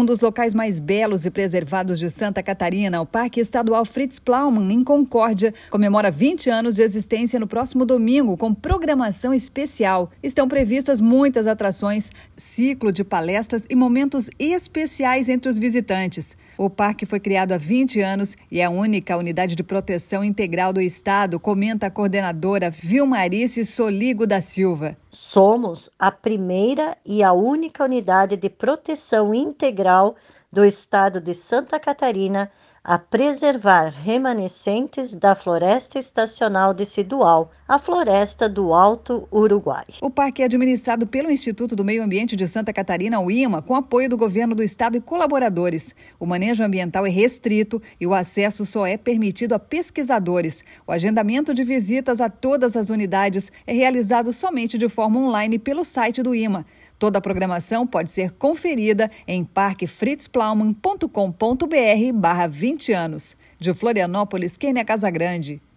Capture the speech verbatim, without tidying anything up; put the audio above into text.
Um dos locais mais belos e preservados de Santa Catarina, o Parque Estadual Fritz Plaumann, em Concórdia, comemora vinte anos de existência no próximo domingo, com programação especial. Estão previstas muitas atrações, ciclo de palestras e momentos especiais entre os visitantes. O parque foi criado há vinte anos e é a única unidade de proteção integral do estado, comenta a coordenadora Vilmarice Soligo da Silva. Somos a primeira e a única unidade de proteção integral do estado de Santa Catarina a preservar remanescentes da floresta estacional decidual, a floresta do Alto Uruguai. O parque é administrado pelo Instituto do Meio Ambiente de Santa Catarina, o I M A, com apoio do governo do estado e colaboradores. O manejo ambiental é restrito e o acesso só é permitido a pesquisadores. O agendamento de visitas a todas as unidades é realizado somente de forma online pelo site do I M A. Toda a programação pode ser conferida em parque fritz plaumann ponto com ponto br barra vinte anos. De Florianópolis, Kênia Casagrande.